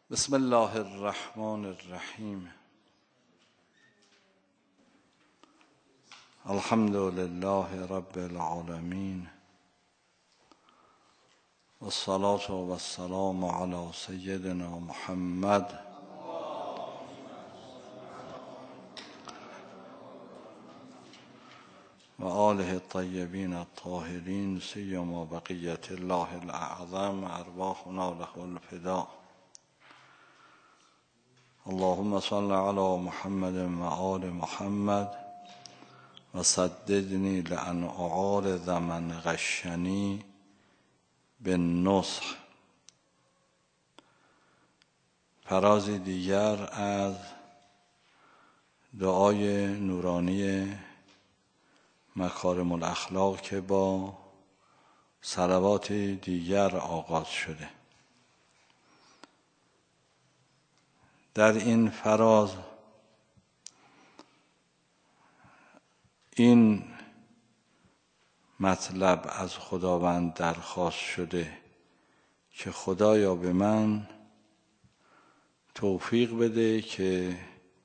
بسم الله الرحمن الرحیم. الحمد لله رب العالمین والصلاة والسلام علی سیدنا محمد و آله الطیبین الطاهرین سیما بقیة الله الاعظم ارواحنا له الفداء. اللهم صل علی محمد و آل محمد و سددنی لأن اعارض من غشنی بالنصح. فرازی دیگر از دعای نورانی مکارم الاخلاق که با صلوات دیگر آغاز شده. در این فراز این مطلب از خداوند درخواست شده که خدایا به من توفیق بده که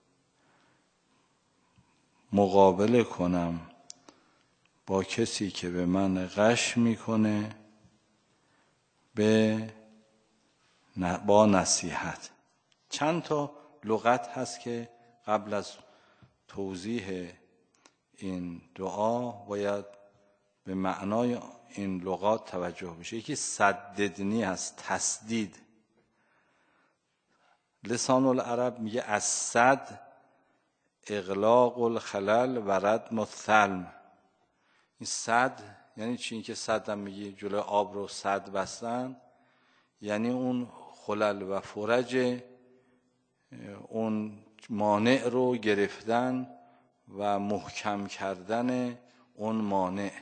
مقابله کنم با کسی که به من غش میکنه با نصیحت. چند تا لغت هست که قبل از توضیح این دعا باید به معنای این لغات توجه بشه. یکی سددنی هست، تسدید. لسان العرب میگه از صد اغلاق الخلل و ردم الثلم. این صد یعنی چی؟ این که صد هم میگه جلوی آب رو صد بستن، یعنی اون خلل و فرج اون مانع رو گرفتن و محکم کردن اون مانع.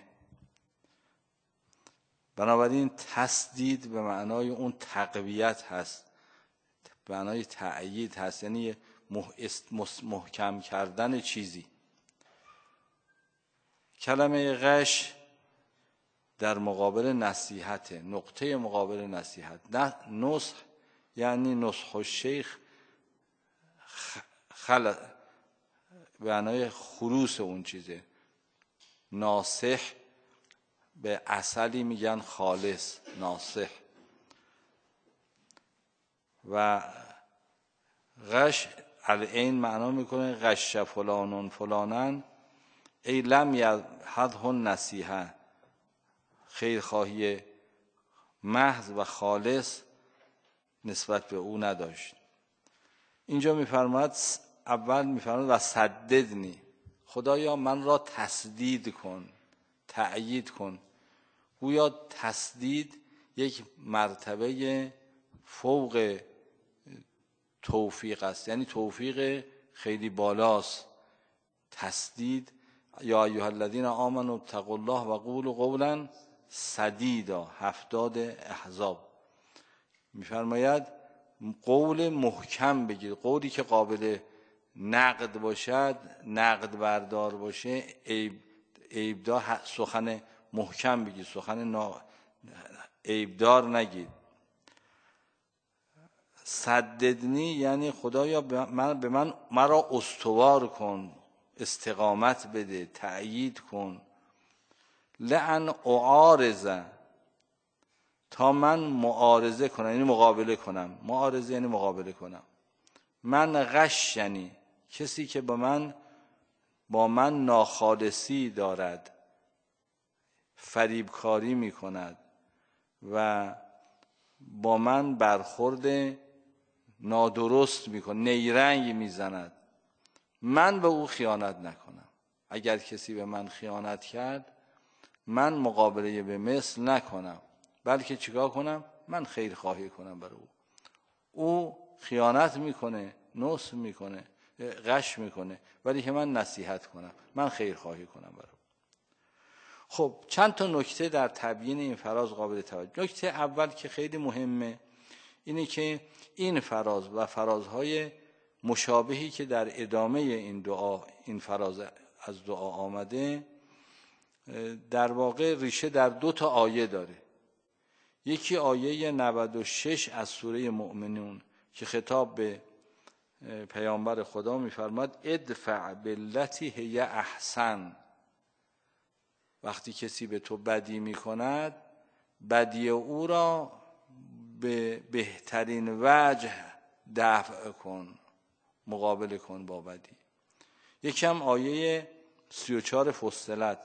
بنابراین تسدید به معنای اون تقویت هست، به معنای تأیید هست، یعنی محکم کردن چیزی. کلمه غش در مقابل نصیحت، نقطه مقابل نصیحت. نصح یعنی نصح الشیخ، به معنای خلوص اون چیزه. ناصح به عسلی میگن خالص، ناصح. و غش العین معنا میکنه غش فلانون فلانن ای لم یحظه النصیحه، خیرخواهی محض و خالص نسبت به او نداشت. اینجا میفرماید، اول میفرماید و سددنی، خدایا من را تسدید کن، تأیید کن. گویا تسدید یک مرتبه فوق توفیق است، یعنی توفیق خیلی بالاست. تسدید یا ایها الذین آمنوا اتقوا الله و قولوا قولا سدیدا، 70 احزاب. میفرماید قول محکم بگیر، قولی که قابل نقد باشد، نقد بردار باشه، عیبدار، سخن محکم بگیر، سخن عیبدار نگیر. سددنی یعنی خدایا به من مرا استوار کن، استقامت بده، تأیید کن. لأن اعارض، تا من معارضه کنم، یعنی مقابله کنم. معارضه یعنی مقابله کنم. من غشنی، کسی که با من ناخالصی دارد، فریبکاری می کند و با من برخورد نادرست می کند، نیرنگ می زند، من به او خیانت نکنم. اگر کسی به من خیانت کرد، من مقابله به مثل نکنم، بلکه چیکار کنم؟ من خیر خواهی کنم برای او. او خیانت میکنه، نصح میکنه، غش میکنه، ولی که من نصیحت کنم، من خیر خواهی کنم برای او. خب چند تا نکته در تبیین این فراز قابل توجه. نکته اول که خیلی مهمه اینه که این فراز و فرازهای مشابهی که در ادامه این دعا، این فراز از دعا آمده، در واقع ریشه در 2 تا آیه داره. یکی آیه 96 از سوره مؤمنون که خطاب به پیامبر خدا میفرماد ادفع باللتی هی احسن. وقتی کسی به تو بدی میکند بدی او را به بهترین وجه دفع کن، مقابله کن با بدی. یکم آیه 34 فصلت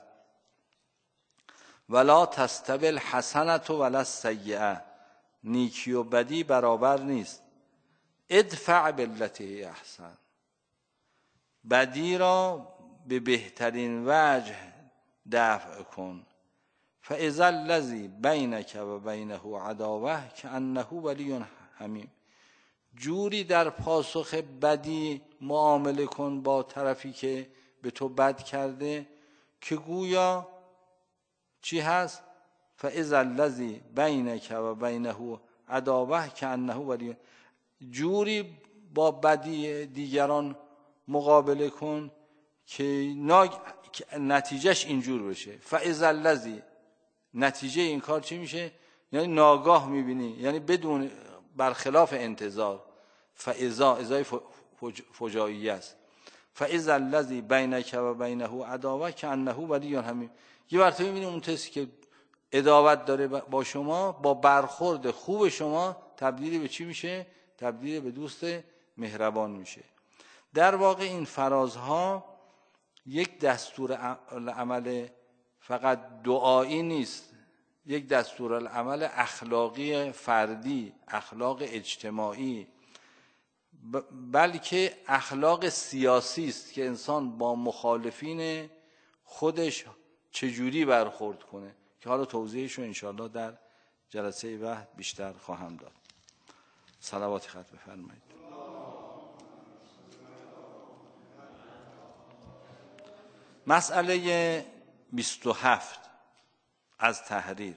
ولا تستوی الحسنة ولا السیئة، نیکی و بدی برابر نیست. ادفع باللتی احسن، بدی را به بهترین وجه دفع کن. فاذا الذی بینک و بینه عداوه کانه ولی حمیم. جوری در پاسخ بدی معامله کن با طرفی که به تو بد کرده که گویا چی هست؟ فاذا الذی بینک و بینه عداوه کانه ولی. جوری با بدی دیگران مقابله کن که نتیجهش اینجور بشه. فاذا الذی، نتیجه این کار چی میشه؟ یعنی ناگاه میبینی، یعنی بدون، برخلاف انتظار. فاذا، ازای فجاییه است. فاذا الذی بینک و بینه عداوه کانه ولی حمیم. یه وقت میبینی اون کسی که عداوت داره با شما، با برخورد خوب شما تبدیل به چی میشه؟ تبدیل به دوست مهربان میشه. در واقع این فرازها یک دستورالعمل فقط دعایی نیست، یک دستورالعمل اخلاقی فردی، اخلاق اجتماعی، بلکه اخلاق سیاسی است که انسان با مخالفین خودش چجوری برخورد کنه، که حالا توضیحش رو انشاءالله در جلسه بعد بیشتر خواهم داد. صلوات خط بفرمایید. مسئله 27 از تحریر.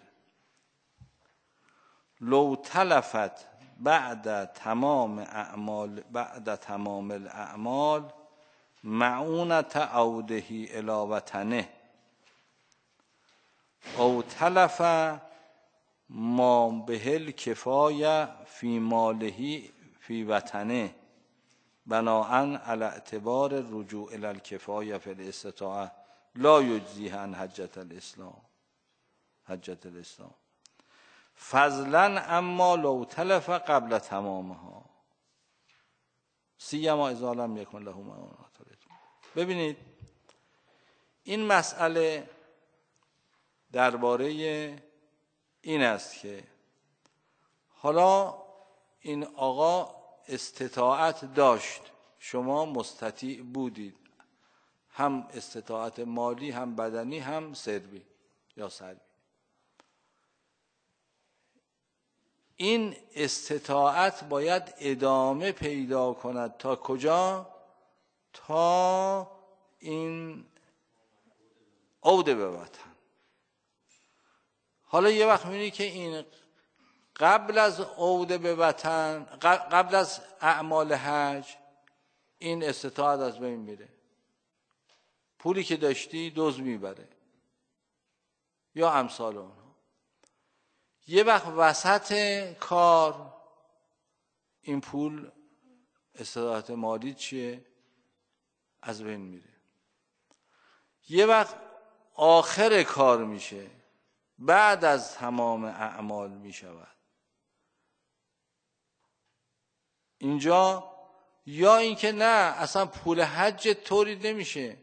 لو تلفت بعد تمام الاعمال معونت عوده الی وطنه او تلف ما به الکفایه فی ماله فی وطنه بناءً علی اعتبار الرجوع الی الکفایه فی الاستطاعه لا یجزیه عن حجة الاسلام فضلا اما لو تلف قبل تمامها سیما اذا لم یکن له معونة. ببینید این مسئله درباره این است که حالا این آقا استطاعت داشت، شما مستطیع بودید، هم استطاعت مالی، هم بدنی، هم سربی یا سلبی. این استطاعت باید ادامه پیدا کند تا کجا؟ تا این عوده به وطن. حالا یه وقت می‌بینی که این قبل از عوده به وطن، قبل از اعمال حج، این استطاعت از بین میره، پولی که داشتی دزد میبره یا امثال اونها. یه وقت وسط کار این پول، استطاعت مالی چیه؟ از بین میره. یه وقت آخر کار میشه، بعد از تمام اعمال میشود. اینجا یا اینکه نه، اصلا پول حج طوری نمیشه،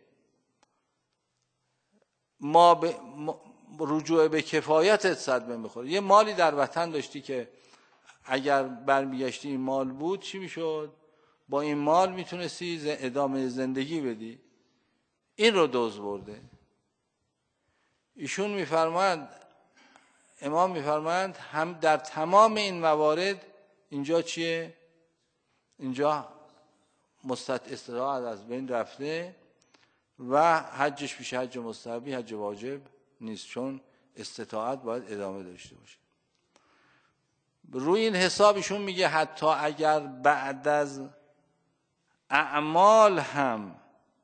رجوع به کفایتت صدمه میخوره. یه مالی در وطن داشتی که اگر برمیگشتی این مال بود چی میشد؟ با این مال میتونستی ادامه زندگی بدی. این رو دزد برده. ایشون میفرماند، امام میفرماند هم در تمام این موارد اینجا چیه؟ اینجا استطاعت از بین رفته و حجش میشه حج مستحبی، حج واجب نیست، چون استطاعت باید ادامه داشته باشه. روی این حساب ایشون میگه حتی اگر بعد از اعمال هم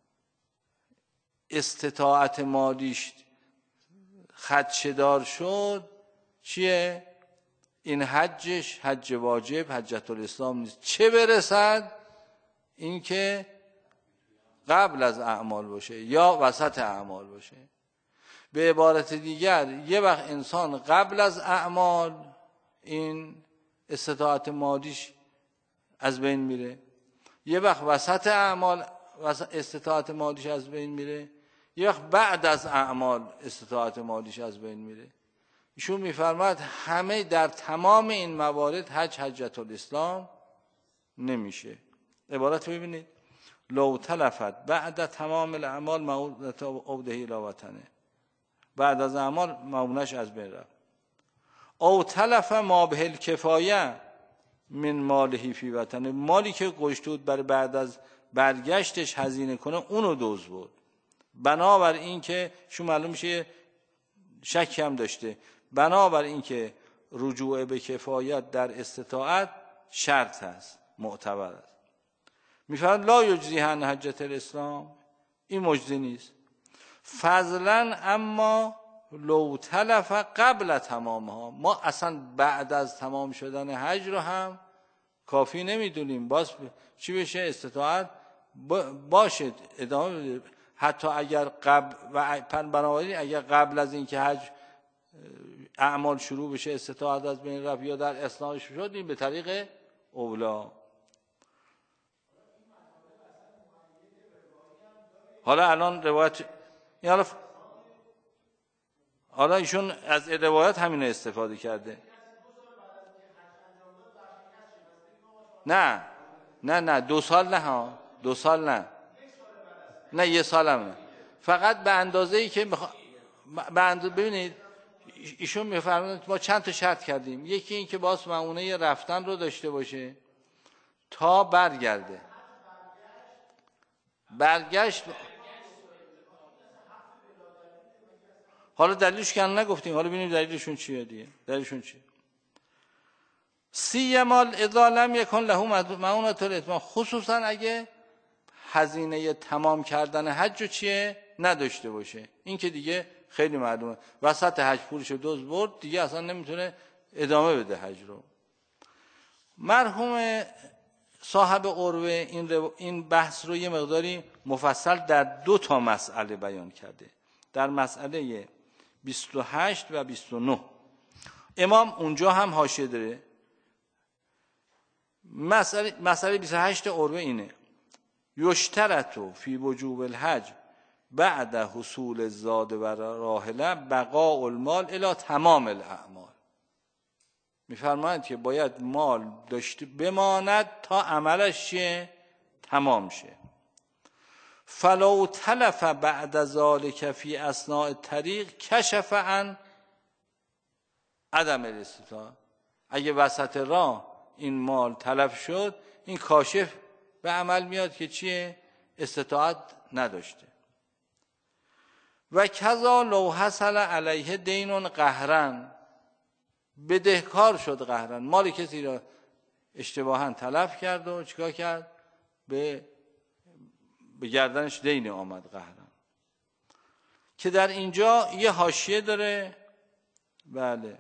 استطاعت مالیش خدشه‌دار شد، چیه؟ این حجش حج واجب حجت الاسلام نیست، چه برسد این که قبل از اعمال باشه یا وسط اعمال باشه. به عبارت دیگر یه وقت انسان قبل از اعمال این استطاعت مادیش از بین میره، یه وقت وسط اعمال استطاعت مادیش از بین میره، یه وقت بعد از اعمال استطاعت مادیش از بین میره. ایشون میفرماید همه در تمام این موارد حجت الاسلام نمیشه. عبارت رو ببینید: لو تلفت بعد تمام الاعمال مؤونة عوده الی وطنه، بعد از اعمال مؤونش از بین رفت. او تلف ما به الکفایه من ماله فی وطنه، مالی که گشتود برای بعد از برگشتش هزینه کنه اونو دزد بود. بنابر این که شو معلوم میشه شکی هم داشته، بنابر این که رجوع به کفایت در استطاعت شرط هست، معتبر است. میفرماید لا یجزی عن حجت الاسلام، این مجزی نیست. فضلا اما لو تلف قبل تمامها، ما اصلا بعد از تمام شدن حج رو هم کافی نمیدونیم، باز چی بشه؟ استطاعت باشه ادامه بده. حتی اگر بنابراین اگر قبل از این که حج اعمال شروع بشه استطاعت از بین رفت یا در اثناءش شد، این به طریق اولا. حالا الان روایت حالا ایشون از روایت همین استفاده کرده. نه 2 سال نه ها، 2 سال نه 1 سال هم نه، فقط به اندازه‌ای که ببینید ایشون میفرمایند ما چند تا شرط کردیم. یکی این که باز مؤونه رفتن رو داشته باشه تا برگرده. برگشت حالا دلیلش که نگفتیم، حالا ببینیم دلیلشون چیه دیگه. دلیلشون چیه؟ سیمال اذا لم یکن له مؤونة الاتمام، خصوصا اگه هزینه تمام کردن حج رو چیه نداشته باشه. این که دیگه خیلی معلومه، وسط حج پولشو دزد برد دیگه اصلا نمیتونه ادامه بده حج رو. مرحوم صاحب عروه این بحث رو یه مقداری مفصل در 2 تا مسئله بیان کرده. در مسئله 28 و 29 امام اونجا هم حاشیه داره. مسئله 28 عروه اینه: یشترط فی وجوب الحج بعد حصول الزاد و راحله بقاء المال الی تمام الاعمال. میفرمایند که باید مال داشته بماند تا عملش تمام شه. فلو تلف بعد ذلك فی اثناء الطریق کشف عن عدم الاستطاعه. اگه وسط راه این مال تلف شد، این کاشف به عمل میاد که چیه؟ استطاعت نداشته. و کذا لو حصل علیه دین قهرن، بدهکار شد قهرن، مال کسی را اشتباها تلف کرد و چیکار کرد؟ به گردنش دین آمد قهرن. که در اینجا یه حاشیه داره. بله،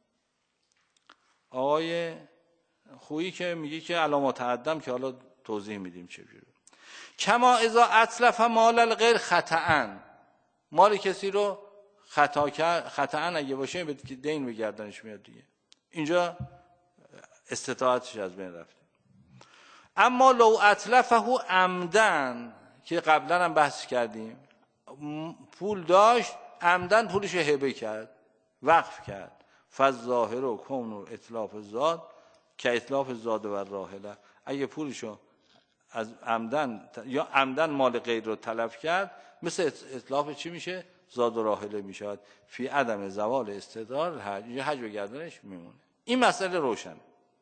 آقای خویی که میگه که علامات تقدم که حالا توضیح میدیم چجوری. کما اذا اتلف مال الغیر خطأ، مال کسی رو خطأ اگه باشه به دین به گردنش میاد دیگه، اینجا استطاعتش از بین رفته. اما لو اتلفه عمدن که قبلا هم بحث کردیم، پول داشت عمدن پولش هبه کرد، وقف کرد، فالظاهر و کون و اتلاف زاد که اتلاف زاد و راحله. اگه پولشو از عمدن یا عمدن مال غیر رو تلف کرد، مثل اتلاف چی میشه؟ زاد و راحله میشود. فی عدم زوال استدار حج، یه حج به گردنش میمونه. این مسئله روشن.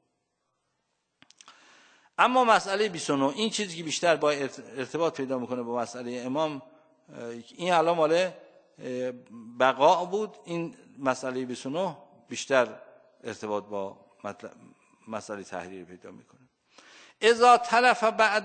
اما مسئله 29 این چیزی که بیشتر با ارتباط پیدا میکنه با مسئله امام، این الان مال بقا بود، این مسئله 29 بیشتر ارتباط با مسئله تحریر پیدا میکنه. اذا تلف بعد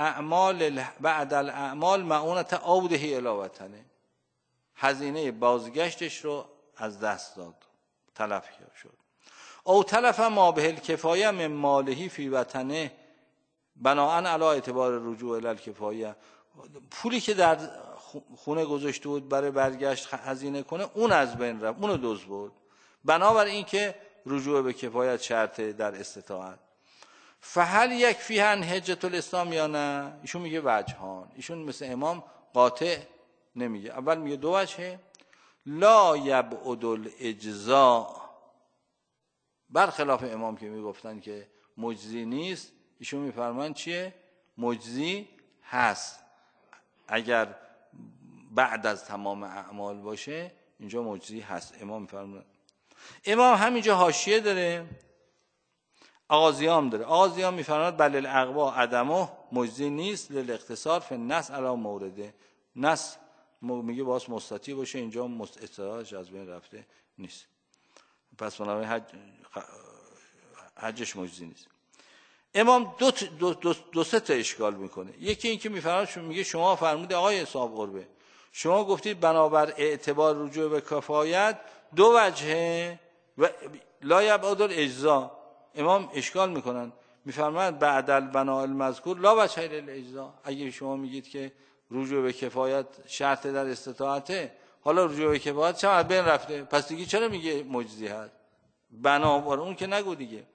الاعمال مؤونة عوده الی وطنه، هزینه بازگشتش رو از دست داد، تلف شد. او تلف ما به الکفایه من مالهی فی وطنه بناء علی اعتبار رجوع الی الکفایه، پولی که در خونه گذاشته بود برای برگشت هزینه کنه اون از بین رفت، اونو دزد بود، بنابر این که رجوع به کفایت شرطه در استطاعت. فهل یکفی عن حجة الاسلام یا نه؟ ایشون میگه وجهان، ایشون مثل امام قاطع نمیگه. اول میگه دو وجهه، لا یبعد الاجزاء، برخلاف امام که میگفتن که مجزی نیست، ایشون میفرمان چیه؟ مجزی هست، اگر بعد از تمام اعمال باشه اینجا مجزی هست. امام میفرمان. امام همینجا حاشیه داره، آغازیام داره. آغازیام میفرماید بل الاقوا عدمه مجزی نیست للاقتصار فی النص علی مورده، نص میگه باز مستطیع باشه، اینجا استطاعتش از بین رفته نیست، پس بنابراین حجش مجزی نیست. امام دو سه تا اشکال میکنه. یکی این که میفرماید، میگه شما فرمودید آقای صاحب قربه، شما گفتید بنابر اعتبار رجوع به کفایت دو وجهه و لا یبعد الاجزاء. امام اشکال میکنن، میفرماید بعد البناء المذکور لا وجه للاجزاء. اگه شما میگید که رجوع به کفایت شرط در استطاعته، حالا رجوع به کفایت چه از بین رفته، پس دیگه چرا میگه مجزی هست؟ بنابر اون که نگو دیگه.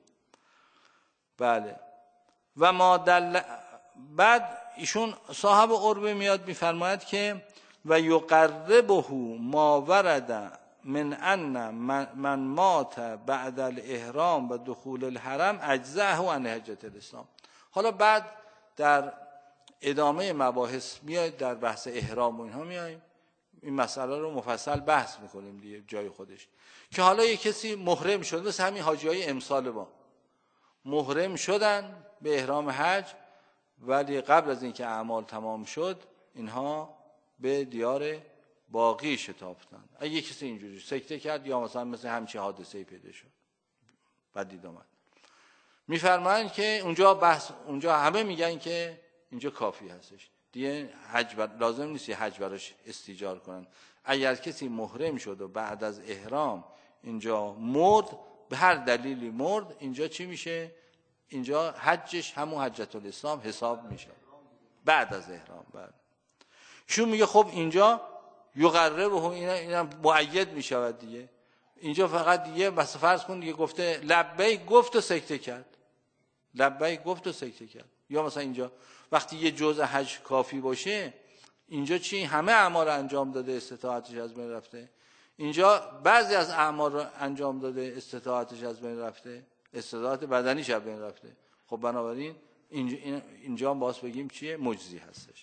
بله. و ما دل، بعد ایشون صاحب قربه میاد میفرماید که و یقربه ما ورد من ان من مات بعد الاحرام و دخول الحرم اجزاه عن حجة الاسلام. حالا بعد در ادامه مباحث میاد در بحث احرام و اینها میایم این مسئله رو مفصل بحث میکنیم دیگه جای خودش، که حالا یک کسی محرم شد، مثل همین حاجیای امسال ما محرم شدن به احرام حج، ولی قبل از اینکه اعمال تمام شد اینها به دیار باقی شتافتن. اگه کسی اینجوری سکته کرد یا مثلا مثل همچین حادثه‌ای پیدا شد بعد آمد، میفرمایند که اونجا همه میگن که اینجا کافی هستش دیگه، لازم نیست حج براش استیجار کنن. اگر کسی محرم شد و بعد از احرام اینجا مرد، به هر دلیلی مرد، اینجا چی میشه؟ اینجا حجش همون حجة الاسلام حساب میشه بعد از احرام. بعد شون میگه خب اینجا یقربه، اینا مؤید میشود دیگه. اینجا فقط دیگه بس فرض کن دیگه گفته لبیک، گفت و سکته کرد، لبیک گفت و سکته کرد. یا مثلا اینجا وقتی یه جزء حج کافی باشه، اینجا چی؟ همه اعمال رو انجام داده، استطاعتش از بین رفته. اینجا بعضی از اعمال رو انجام داده، استطاعتش از بین رفته، استطاعت بدنیش از بین رفته. خب بنابراین اینجا باز بگیم چیه؟ مجزی هستش.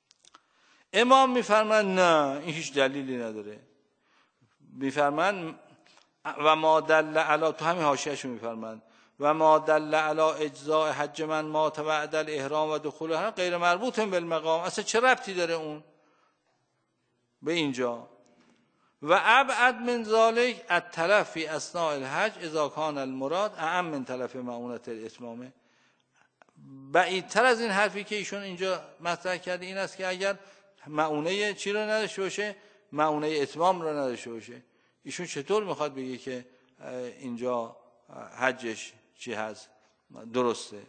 امام میفرمان نه، این هیچ دلیلی نداره. میفرمان و ما دل علی، تو همین حاشیه‌شو میفرمان و ما دل علی اجزاء حج من مات بعد الاحرام و دخولها غیر مربوط بالمقام. اصلا چه ربطی داره اون به اینجا؟ و ابعد من ذلك التلف فی اثناء الحج اذا کان المراد اعم من تلف معونة الاتمام. بعیدتر از این حرفی که ایشون اینجا مطرح کرده این است که اگر معونه چی رو نداشته باشه، معونه اتمام رو نداشته باشه، ایشون چطور میخواد بگه که اینجا حجش چی هست؟ درسته.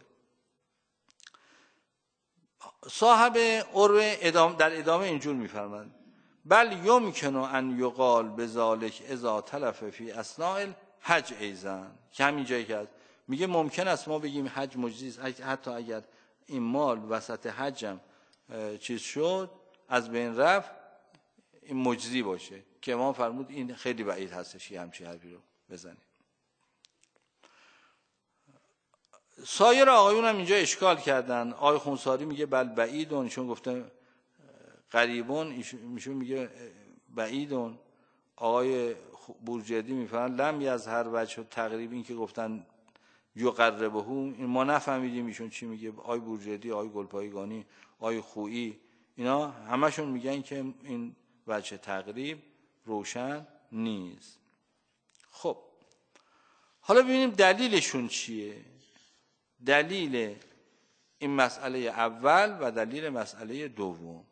صاحب قربه در ادامه اینجور میفرمند بل یمکن ان یقال بذالک اذا تلف فی اثناء الحج ایضا، که همین جایی که میگه ممکن است ما بگیم حج مجزی است حتی اگر این مال وسط حجم چیز شد از بین رفت، این مجزی باشه، که امام فرمود این خیلی بعید هستش یه همچین حرفی رو بزنید. سایر آقایون هم اینجا اشکال کردن. آقای خونساری میگه بل بعیدون، چون گفته قریبون، ایشون میگه بعیدون. آقای بورجردی میفهمن لم از هر وجه تقریب، این که گفتن یقربه، این ما نفهمیدیم ایشون چی میگه. آقای بورجردی، آقای گلپایگانی، آقای خویی، اینا همشون میگن که این وجه تقریب روشن نیست. خب حالا ببینیم دلیلشون چیه. دلیل این مسئله اول و دلیل مسئله دوم.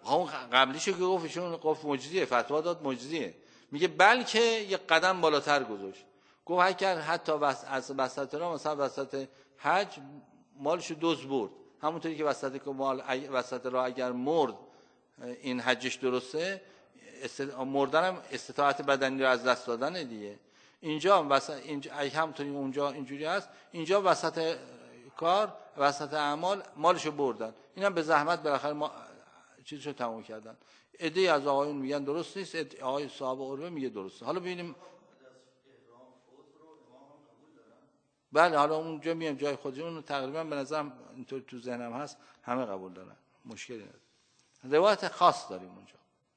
اون قبلیشو که گفتشون گفت مجزیه، فتوا داد مجزیه. میگه بلکه یه قدم بالاتر گذاشت، گفت اگر حتی از وسط راه مثلا وسط حج مالشو دزد برد، همونطوری که وسط راه اگر مرد این حجش درسته، مردن هم استطاعت بدنی رو از دست دادن دیگه. اینجا همونطوری اونجا اینجوری هست، اینجا وسط کار وسط اعمال مالشو بردن، اینم به زحمت بالاخره چیزشو تموم کردن. عده‌ای از آقایون میگن درست نیست، آقای صاحب عروه میگه درسته. حالا ببینیم. بله حالا اونجا میام جای خودمون تقریبا به نظرم اینطور تو ذهنم هست همه قبول دارن، مشکلی نداره. روایت خاص داریم اونجا.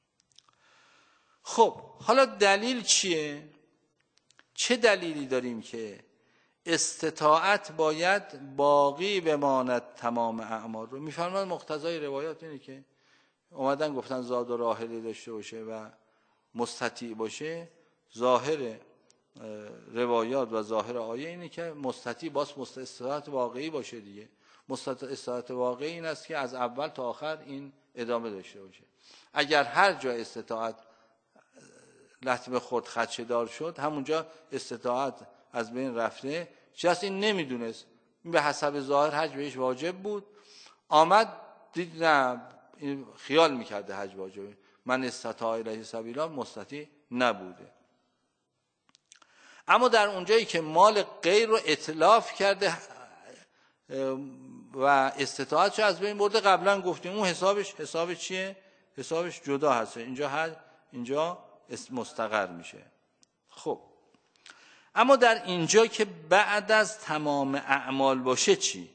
خب حالا دلیل چیه؟ چه دلیلی داریم که استطاعت باید باقی بماند تمام اعمال رو؟ میفرماید مقتضای روایات اینه که اومدن گفتن زاد و راحله داشته باشه و مستطیع باشه. ظاهر روایات و ظاهر آیه اینه که مستطیع باز استطاعت واقعی باشه دیگه. استطاعت واقعی این است که از اول تا آخر این ادامه داشته باشه. اگر هر جا استطاعت لطمه خورد خدشه دار شد، همونجا استطاعت از بین رفته. شخص این نمیدونست، این به حسب ظاهر حج بهش واجب بود، آمد دید نه، این خیال میکرده حج واجبه، من استطاع الیه سبیلا مستطیع نبوده. اما در اونجایی که مال غیر رو اتلاف کرده و استطاعتش از بین برده، قبلا گفتیم اون حسابش چیه؟ حسابش جدا هست. اینجا مستقر میشه. خب اما در اینجا که بعد از تمام اعمال باشه چی؟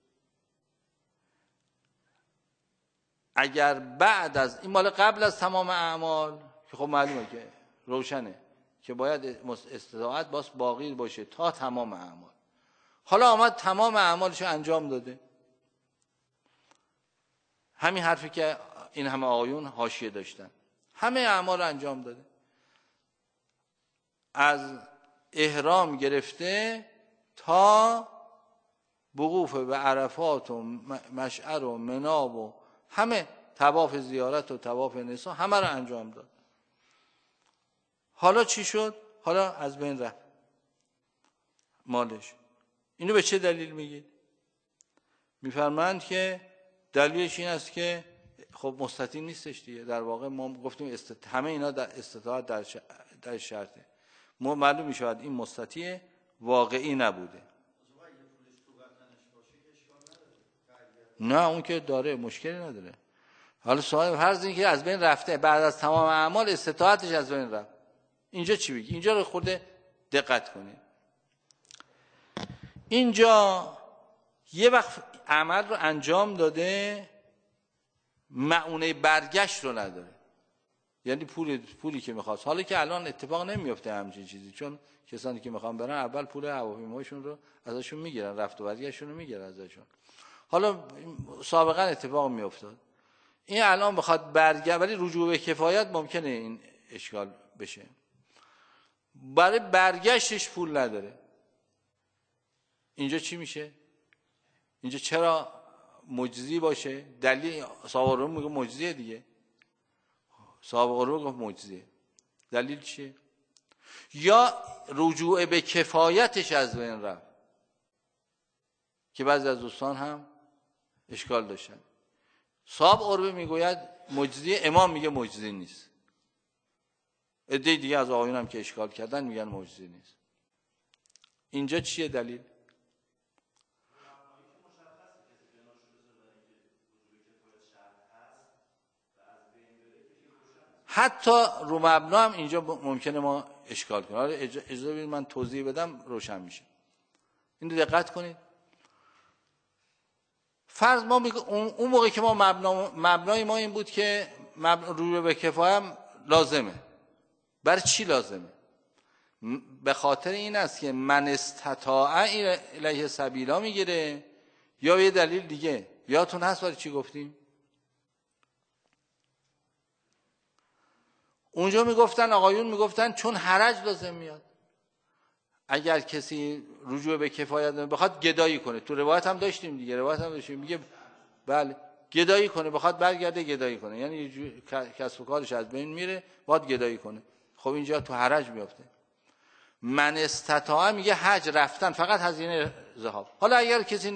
اگر بعد از این مال قبل از تمام اعمال که خب معلومه که روشنه که باید استطاعت باقی باشه تا تمام اعمال. حالا آمد تمام اعمالشو انجام داده، همین حرفی که این همه آقایون حاشیه داشتن، همه اعمال رو انجام داده، از احرام گرفته تا وقوف به عرفات و مشعر و منی و همه طواف زیارت و طواف نساء همه رو انجام داد. حالا چی شد؟ حالا از بین رفت مالش. اینو به چه دلیل میگید؟ میفرمایند که دلیلش این است که خب مستطیع نیستش دیگه. در واقع ما گفتیم همه اینا در استطاعت در شرطه. معلوم میشود این مستطیع واقعی نبوده. نه اون که داره مشکلی نداره. حالا سوال فرض این که از بین رفته، بعد از تمام اعمال استطاعتش از بین رفت، اینجا چی بگی؟ اینجا رو خورده دقت کنید. اینجا یه وقت عمل رو انجام داده، معنی برگشت رو نداره، یعنی پولی که میخواست. حالا که الان اتفاق نمیفته همچین چیزی، چون کسانی که میخوان برن اول پول هواپیمایشون رو ازشون میگیرن، رفت و برگشتشون رو میگیرن ازشون. حالا سابقا اتفاق میافتاد، این الان بخواد برگرد، ولی رجوع به کفایت ممکنه این اشکال بشه. برای برگشتش پول نداره. اینجا چی میشه؟ اینجا چرا مجزی باشه؟ دلیل صاحب قرور میگه مجزیه دیگه. صاحب قرور گفت مجزیه. دلیل چیه؟ یا رجوع به کفایتش از بین رفت که بعضی از دوستان هم اشکال داشتن. صاحب قرور میگوید مجزیه، امام میگه مجزی نیست. عده دیگه از آقایون هم که اشکال کردن میگن مجزی نیست. اینجا چیه دلیل؟ حتی رو مبنا هم اینجا ممکنه ما اشکال کنیم. حالا اجازه بدید من توضیح بدم روشن میشه. اینو دقت کنید. فرض ما اون موقع که ما مبنای ما این بود که رجوع به کفایت لازمه. برای چی لازمه؟ به خاطر این است که من استطاع الیه سبیلا میگیره، یا یه دلیل دیگه. یادتون هست برای چی گفتیم؟ اونجا میگفتن، آقایون میگفتن چون حرج لازم میاد. اگر کسی رجوع به کفایت بخواد گدایی کنه، تو روایت هم داشتیم دیگه، روایت هم داشتیم میگه بله گدایی کنه، بخواد برگرده گدایی کنه، یعنی کسب و کارش از بین میره، باید گدایی کنه. خب اینجا تو حرج میفته. من استطاع میگه حج رفتن فقط هزینه ذهاب. حالا اگر کسی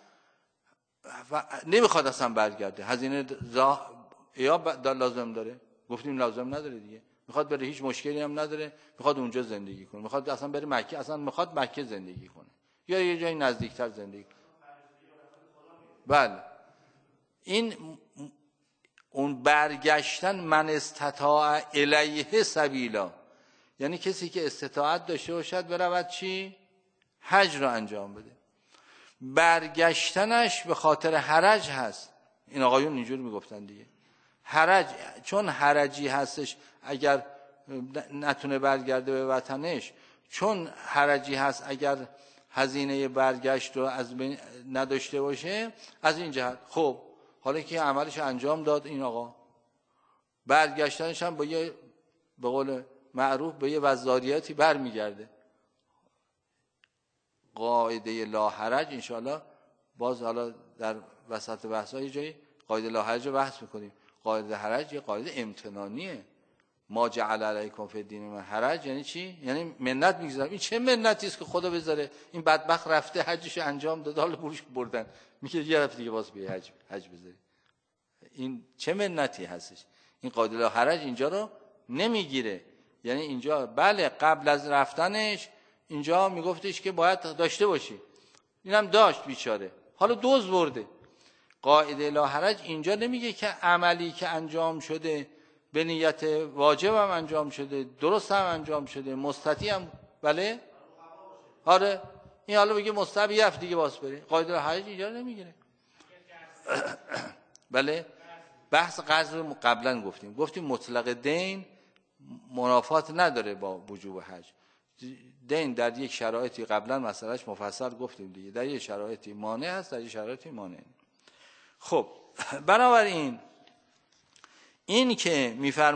نمیخواد اصلا برگرده، هزینه یا لازم داره، گفتیم لازم نداره دیگه، میخواد بره هیچ مشکلی هم نداره، میخواد اونجا زندگی کنه، میخواد اصلا بره مکه، اصلا میخواد مکه زندگی کنه یا یه جای نزدیکتر زندگی کنه. بله این اون برگشتن من استطاع الیه سبیلا، یعنی کسی که استطاعت داشته باشد برود چی؟ حج رو انجام بده. برگشتنش به خاطر حرج هست. این آقایون اینجور میگفتن دیگه، حرج، چون حرجی هستش اگر نتونه برگرده به وطنش، چون حرجی هست اگر هزینه برگشت رو از بین نداشته باشه، از این جهت. خب حالا که عملش انجام داد این آقا، برگشتنش هم با یه به قول معروف به یه وزاریاتی برمیگرده. قاعده لا حرج انشاءالله باز حالا در وسط بحث‌ها یه جایی قاعده لا حرج رو بحث می‌کنیم. قاعده حرج یه قاعده امتنانیه. ما جعل علیکم فی الدین من حرج یعنی چی؟ یعنی منت میگذارم. این چه منتی است که خدا بذاره این بدبخت رفته حجش انجام داده، حالا بروش بردن میگه یه رفت دیگه باز به حج بذاری. این چه منتی هستش؟ این قاعده لا حرج اینجا رو نمیگیره. یعنی اینجا بله قبل از رفتنش اینجا میگفتش که باید داشته باشی، اینم داشت بیچاره، حالا دوز برده. قاعده لا حرج اینجا نمیگه که عملی که انجام شده به نیت واجب هم انجام شده، درست هم انجام شده، مستطیع هم، بله آره، این حالا بگه مستحب یفت دیگه باز بره. قاعده لا حرج اینجا نمیگیره. بله بحث قرض رو قبلا گفتیم مطلق دین منافات نداره با وجوب حج. دین در یک شرایطی قبلا مسئلهش مفصل گفتیم دیگه، در یک شرایطی مانع هست، در یک شرایطی مانع نیست. خب بنابراین این که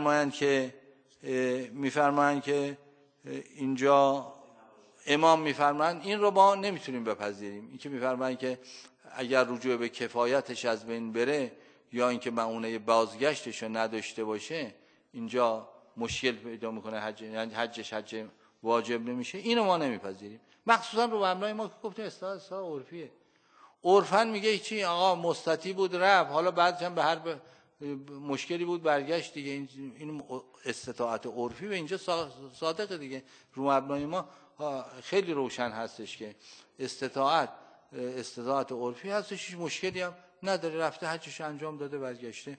میفرمایند که اینجا امام میفرمایند، این رو ما نمیتونیم بپذیریم. این که میفرمایند که اگر رجوع به کفایتش از بین بره یا اینکه معونه بازگشتش رو نداشته باشه اینجا مشکل پیدا میکنه حج، یعنی حجش حج واجب نمیشه، اینو ما نمیپذیریم. مخصوصا رو مبنای ما که گفتیم اصطلاح عرفیه. عرفاً میگه چی؟ آقا مستطیع بود رفت، حالا بعدش هم به هر مشکلی بود برگشت دیگه. این استطاعت عرفی به اینجا صادقه دیگه. رو مبنای ما خیلی روشن هستش که استطاعت عرفی هستش، هیچ مشکلی هم نداره، رفته حجش انجام داده برگشته.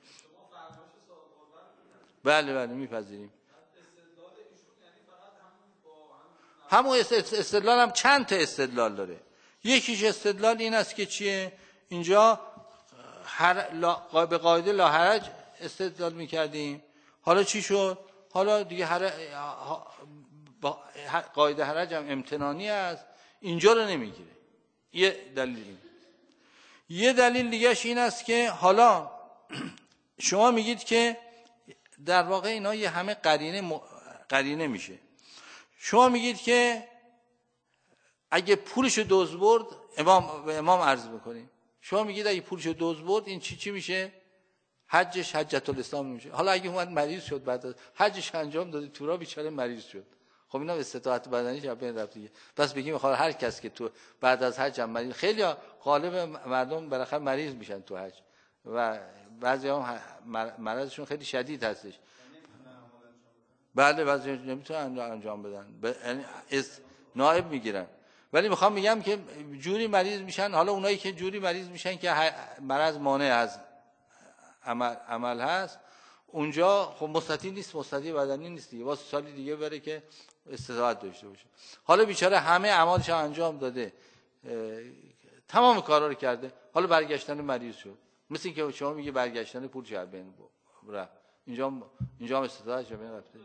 بله میپذیریم. همون استدلال هم چند تا استدلال داره. یکیش استدلال این است که چیه؟ اینجا به قاعده لا حرج استدلال میکردیم، حالا چی شد؟ حالا دیگه قاعده حرج هم امتنانی است، اینجا رو نمیگیره. یه دلیل یه دلیل دیگهش این است که حالا شما میگید که در واقع اینا یه همه قرینه میشه. شما میگید که اگه پولشو دزد برد، امام عرض میکنیم، شما میگید اگه پولشو دزد برد این چی میشه؟ حجش حجت الاسلام میشه. حالا اگه اومد مریض شد بعد از حجش انجام داده تورا بیچاره مریض شد، خب اینا استطاعت بدنیش از بین رفت دیگه. پس بگیم هر کس که تو بعد از حج هم مریض، خیلی غالب مردم بالاخره مریض میشن تو حج و بعضی‌ها مرضشون خیلی شدید هستش. بله بعضی نمیتونن انجام بدن، یعنی نائب میگیرن. ولی میخوام میگم که جوری مریض میشن، حالا اونایی که جوری مریض میشن که مرض مانع از عمل هست، اونجا خب مستطیع نیست، مستطیع بدنی نیست دیگه، واسه سالی دیگه بره که استطاعت داشته باشه. حالا بیچاره همه اعمالش انجام داده، تمام کارا رو کرده، حالا برگشتن مریض شد. مثل اینکه شما میگه برگشتن پول شد بین رفت، اینجا هم استطاعت شد بین رفته.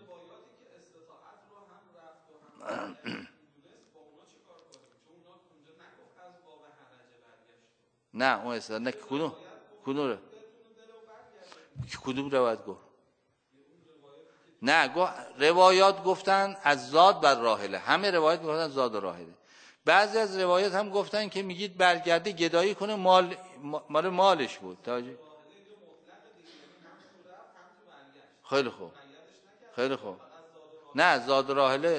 نه اون استدلال نه. کدوم روایت گفت؟ نه روایات گفتن از زاد بر راحله، همه روایت گفتن زاد و راحله. بعضی از روایات هم گفتن که میگید برگرده گدایی کنه، مالش بود. خیلی خوب، خیلی خوب. نه زاد و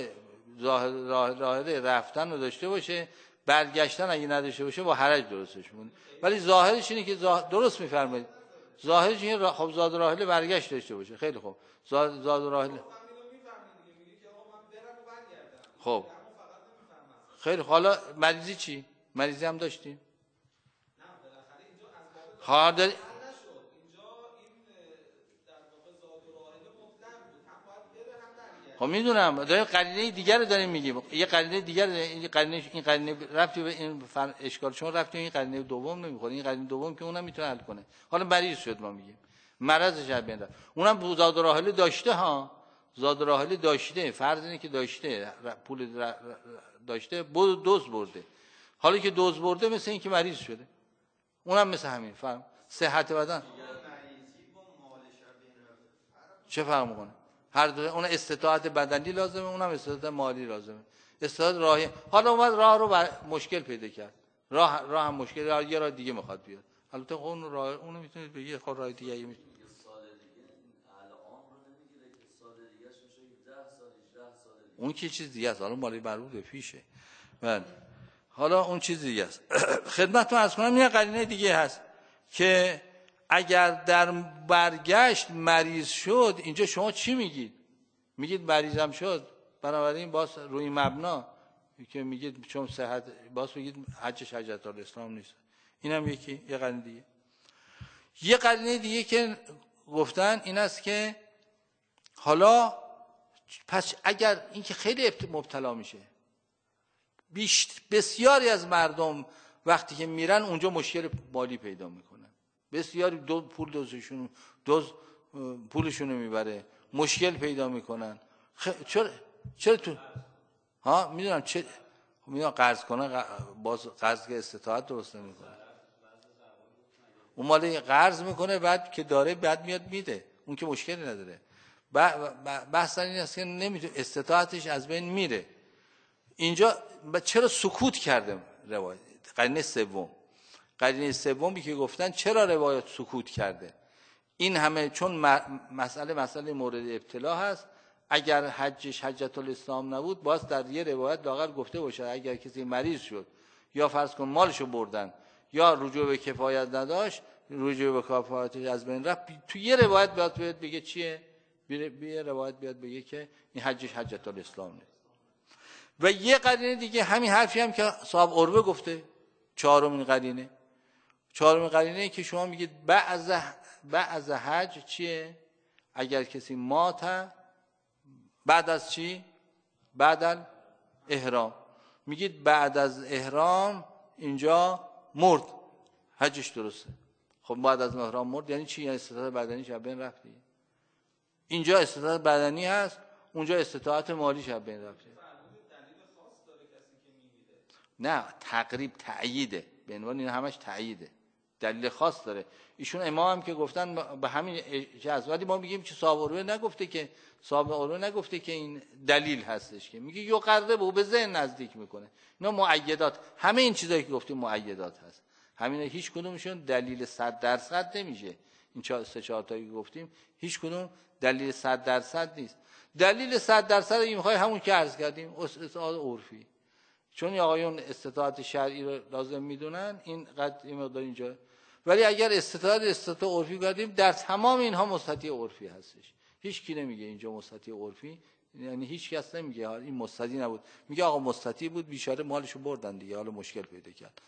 راحله رفتن رو داشته باشه، برگشتن اگه نداشته باشه با حرج درستش مونه. ولی ظاهرش اینه که درست میفرمایید، ظاهرش اینه خب زاد و راحله برگشت داشته باشه. خیلی خوب. زاد و راحله خب خیلی خوب. حالا مریضی چی؟ مریضی هم داشتیم؟ خواهر خب میدونم داریم قرینه دیگر رو داریم میگیم. یه قرینه دیگر، این قرینه ربطی به این اشکال شما ربطی به این قرینه دوم نمیخوره. این قرینه دوم که اونم میتونه حل کنه. حالا مریض شد ما میگیم مرضش از بین رفت، اونم زاد و راحله داشته ها، زاد و راحله داشته، فرض اینه که داشته، پول داشته، دوز برده. حالا که دوز برده مثل این که مریض شده، اونم مثل همین. فهم صحت بدن چه فرق میکنه؟ هر دو اون استطاعت بدنی لازمه، اونم استطاعت مالی لازمه، استطاعت راهی. حالا اومد راه رو مشکل پیدا کرد، راه هم مشکل، یه راه دیگه میخواد بیاد. البته اون راه اونو میتونید بگید خود راه دیگه ای میشه. اون که چیز دیگه است، حالا مالی مربوط به پیشه. بله حالا اون چیز دیگه است. خدمتتون عرض کنم یه قرینه دیگه هست که اگر در برگشت مریض شد، اینجا شما چی میگید؟ میگید مریضم شد، بنابراین باز روی مبنا که میگید چون صحت، باز میگید حجش حجت الاسلام نیست. اینم یکی. یه قرینه دیگه، یه قرینه دیگه که گفتن این است که حالا پس اگر این که خیلی مبتلا میشه، بسیاری از مردم وقتی که میرن اونجا مشکل مالی پیدا میکنن، بسیاری پولشون رو میبره، مشکل پیدا میکنن. چرا تو میدونم میدونم قرض کنه، باز قرض که استطاعت درست نمیکنه، اون مالی قرض میکنه بعد که داره بعد میاد میده، اون که مشکلی نداره. بحث این است که نمیتونه، استطاعتش از بین میره. اینجا چرا سکوت کرده روایت؟ قرینه سومی که گفتن چرا روایت سکوت کرده؟ این همه چون مسئله مورد ابتلا هست. اگر حجش حجت الاسلام نبود، باز در یه روایت لااقل گفته باشه اگر کسی مریض شد یا فرض کن مالشو بردن یا رجوع به کفایت نداشت، رجوع به کفایتش از بین رفت، تو یه روایت بیاد بگه چیه؟ یه روایت بیاد بگه که این حجش حجت الاسلام نیست. و یه قرینه دیگه همین حرفی هم که صاحب عروه گفته، چهارمین قرینه که شما میگید بعد حج چیه؟ اگر کسی مات بعد از چی؟ بعد احرام. میگید بعد از احرام اینجا مرد، حجش درسته. خب بعد از احرام مرد یعنی چی؟ یعنی استطاعت بدنیش از بین رفت. اینجا استطاعت بدنی هست، اونجا استطاعت مالیش از بین رفته. نه تقریب تأییده، به عنوان این همش تأییده، دلیل خاص داره. ایشون امام هم که گفتن به همین جهت، ولی ما میگیم که صاحب عروه نگفته که این دلیل هستش، که میگه یقربه به ذهن نزدیک میکنه. اینا مؤیدات، همه این چیزایی که گفتیم مؤیدات هست. همین هیچ کدومشون دلیل 100% نمیشه. این 3-4 تایی که گفتیم هیچ کدوم دلیل 100% نیست. دلیل 100% این میخوای همون که عرض کردیم، استطاعت عرفی. چون آقایون استطاعت شرعی رو لازم میدونن، این مقدار اینجا. ولی اگر استطاعت عرفی کردیم، در تمام اینها مستطیع عرفی هستش. هیچ کی نمیگه اینجا مستطیع عرفی، یعنی هیچ کس نمیگه این مستطیع نبود، میگه آقا مستطیع بود، بیچاره مالشو بردن دیگه، حالا مشکل پیدا کرد.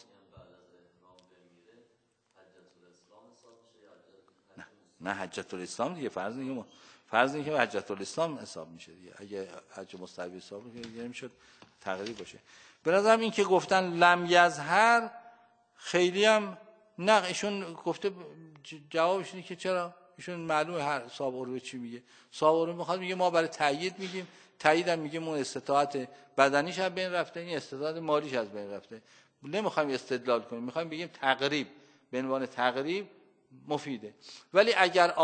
نه حجت الاسلام دیگه، فرض اینه که حجت الاسلام حساب میشه دیگه. اگه حج مستحب حساب دیگه نمیشد تقریب باشه. به نظرم این که گفتن لم یظهر خیلی هم نه، ایشون گفته جوابش اینه که چرا، ایشون معلومه هر صاحب عروه چی میگه. صاحب عروه میخواد میگه ما برای تأیید میگیم، تأیید هم میگه اون استطاعت بدنیش از بین رفته، این استطاعت مالیش از بین رفته. نمیخوایم استدلال کنیم، میخوایم بگیم تقریب، به عنوان تقریب مفیده. ولی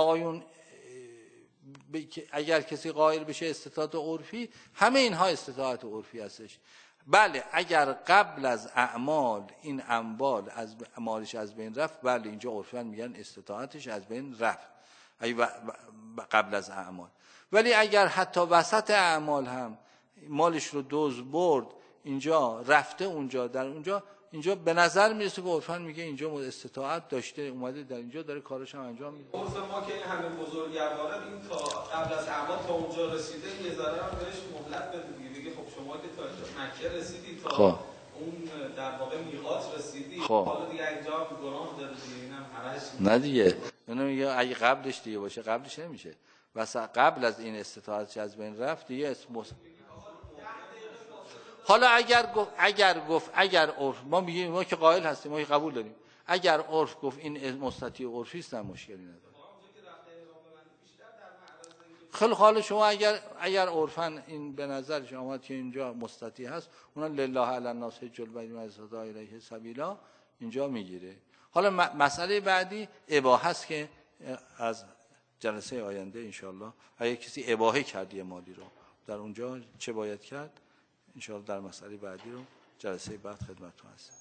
اگر کسی قائل بشه استطاعت عرفی، همه اینها استطاعت عرفی هستش. بله اگر قبل از اعمال این اموال از مالش از بین رفت، بله اینجا عرفاً میگن استطاعتش از بین رفت. قبل از اعمال. ولی اگر حتی وسط اعمال هم مالش رو دزد برد، اینجا رفته اونجا، در اونجا، اینجا به نظر میرسه که عرفاً میگه اینجا استطاعت داشته، اومده در اینجا داره کارش هم انجام میده. عرف ما که همه بزرگواران این تا قبل از اعمال تا اونجا رسیده، یه ذره هم بهش مهلت بده دیگه. بگه خب شما که تا مکه رسیدی، تا خب اون در واقع میقات رسیدی، خب حالا دیگه اینجا هم گناه داره دیگه، اینم هرش نه دیگه. اونم میگه اگه قبلش دیگه باشه، قبلش نمیشه. واسه قبل از این استطاعتش از بین رفت دیگه حالا اگر عرف، ما میگیم، ما که قائل هستیم، ما که قبول داریم، اگر عرف گفت این مستطیع عرفی است، مشکلی نداره. خیلی حالا شما اگر عرفاً این به نظر شما آمد که اینجا مستطیع هست، اونا لله علی الناس حج البیت من استطاع الیه سبیلا اینجا میگیره. حالا مسئله بعدی اباحه است که از جلسه آینده انشالله اگه کسی اباحه کرد یه مالی رو در اونجا چه باید کرد، انشالله در مسئله بعدی رو جلسه بعد خدمتتون هستم.